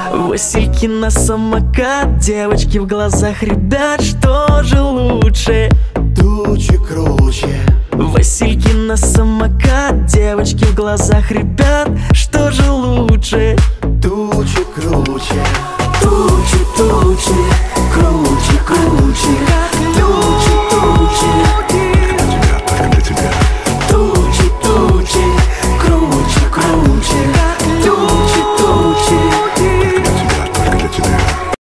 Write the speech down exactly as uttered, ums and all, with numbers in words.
Васильки на самокат, девочки в глазах ребят, что же лучше? Тучи круче. Васильки на самокат, девочки в глазах ребят, что же лучше? Тучи круче.